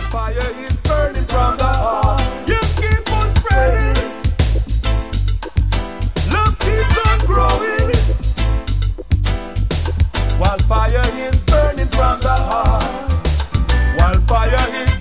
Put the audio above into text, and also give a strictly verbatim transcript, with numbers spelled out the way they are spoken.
Fire is burning from the heart. You keep on spreading. Love keeps on growing. While fire is burning from the heart. While fire is